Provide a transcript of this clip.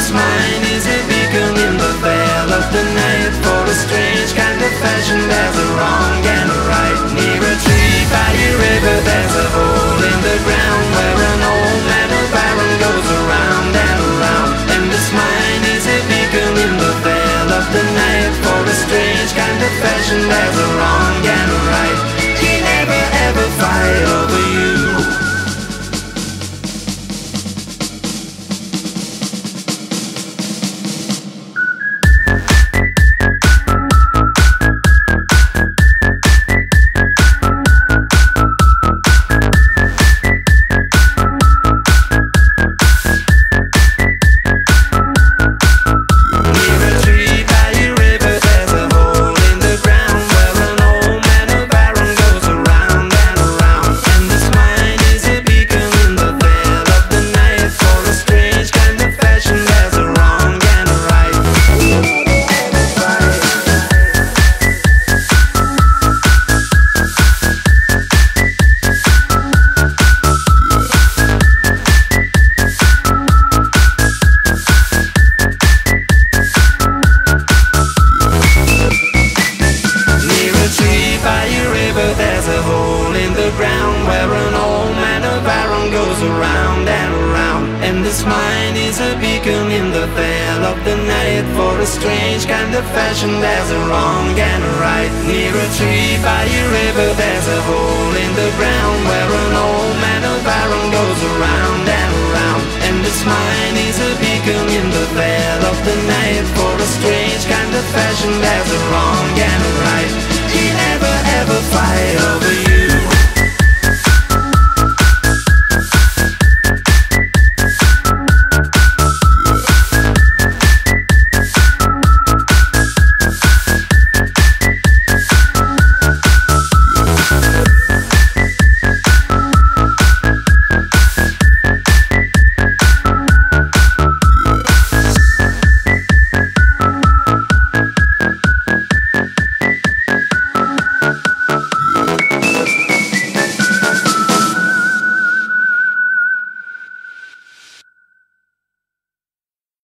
this mine is a beacon in the veil of the night. For a strange kind of fashion, there's a wrong and a right. Near a tree by a river, there's a hole in the ground where an old man of iron goes around and around. And this mine is a beacon in the veil of the night. For a strange kind of fashion, there's a wrong and a right. He never ever fight over you. There's a hole in the ground where an old man of iron goes around and around. And this mine is a beacon in the veil of the night. For a strange kind of fashion, there's a wrong and a right. Near a tree by a river, there's a hole in the ground where an old man of iron goes around and around. And this mine is a beacon